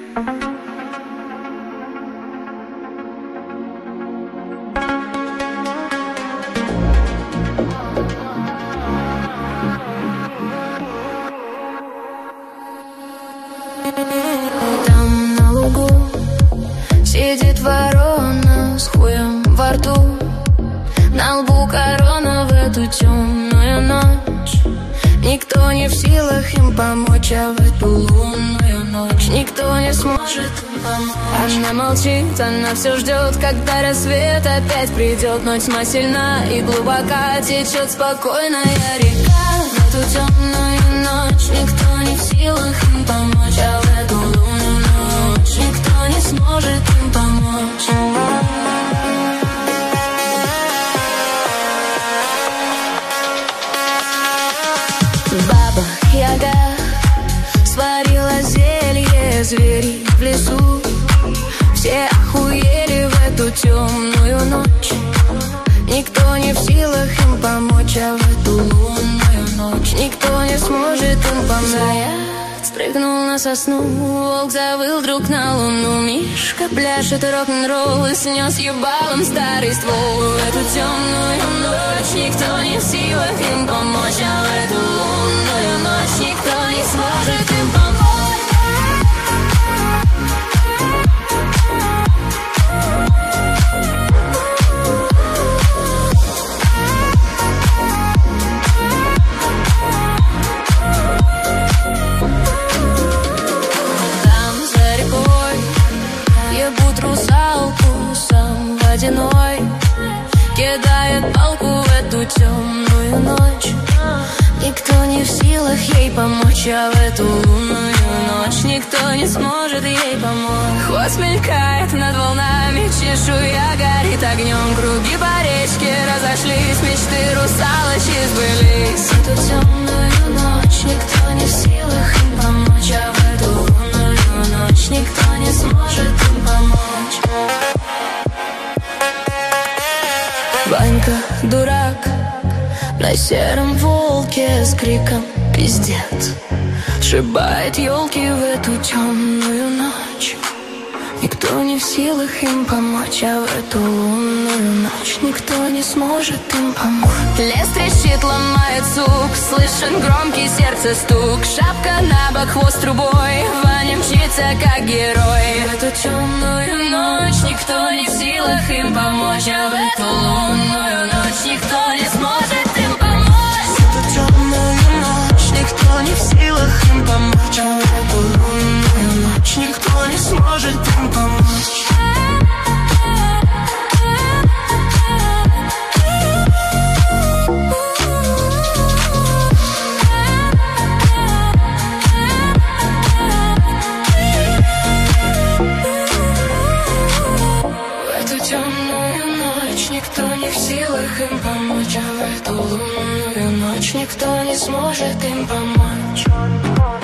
Там на лугу сидит ворона с хуем во рту, на лбу корона в эту темную ночь. Никто не в силах им помочь, а в эту лунную ночь никто не сможет им помочь. Она молчит, она все ждет, когда рассвет опять придет. Ночь тьма сильна и глубока, течет спокойная река. В эту темную ночь никто не в силах им помочь, а в эту лунную ночь никто не сможет им помочь. Баба Яга сварила зелье зверей в лесу. Все охуели в эту темную ночь. Никто не в силах им помочь, а в эту лунную ночь никто не сможет им помочь. Спрыгнул на сосну, волк завыл вдруг на луну. Мишка пляшет рок-н-ролл и снес ебалом старый ствол. В эту темную ночь никто не в силах им помочь, а в эту лунную ночь никто не сможет им помочь. Русалку сам водяной кидает палку в эту темную ночь. Никто не в силах ей помочь, а в эту лунную ночь никто не сможет ей помочь. Хвост мелькает над волнами, чешуя горит огнем. Круги по речке разошлись, мечты русалочьи сбылись. В эту темную ночь никто не в силах им помочь, а в эту лунную ночь никто не сможет им помочь. Ванька дурак на сером волке с криком пиздец сшибает елки в эту темную ночь. Никто не в силах им помочь, а в эту лунную ночь никто не сможет им помочь. Лес трещит, ломает сук, слышен громкий сердце стук. Шапка на бок, хвост трубой, Ваня мчится как герой. В эту темную ночь никто не в силах им помочь, а в эту лунную ночь никто не сможет им помочь. В эту темную ночь никто не в силах им помочь, а в эту лунную ночь никто не сможет им помочь. Никто не в силах им помочь, а в эту лунную ночь никто не сможет им помочь.